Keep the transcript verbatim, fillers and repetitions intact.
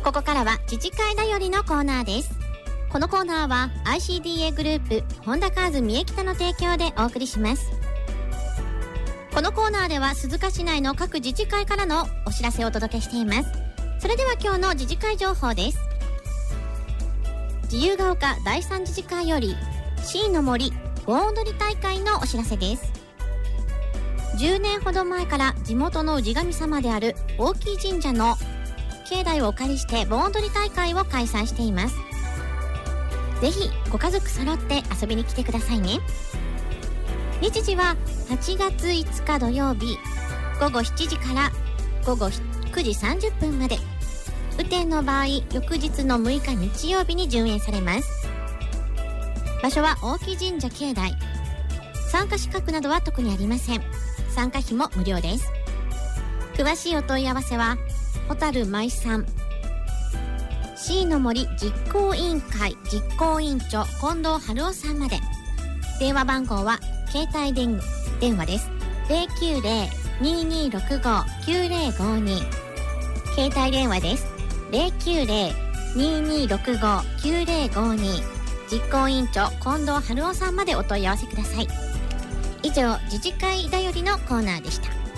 ここからは自治会だよりのコーナーです。このコーナーは アイシーディーエー グループホンダカーズ三重北の提供でお送りします。このコーナーでは鈴鹿市内の各自治会からのお知らせをお届けしています。それでは今日の自治会情報です。自由が丘だいさん自治会より C の森盆踊り大会のお知らせです。じゅうねんほど前から地元の氏神様である大木神社の境内をお借りして盆踊り大会を開催しています。ぜひご家族揃って遊びに来てくださいね。日時ははちがついつか土曜日ごごしちじからごごくじさんじゅっぷんまで、雨天の場合翌日のむいか日曜日に順延されます。場所は大木神社境内。参加資格などは特にありません。参加費も無料です。詳しいお問い合わせは小樽舞さん C の森実行委員会実行委員長近藤春夫さんまで。電話番号は携帯電電話です。 ゼロきゅうゼロ にーにーろくご きゅうゼロごに 携帯電話です。 ゼロきゅうゼロ にーにーろくご きゅうゼロごに 実行委員長近藤春夫さんまでお問い合わせください。以上自治会だよりのコーナーでした。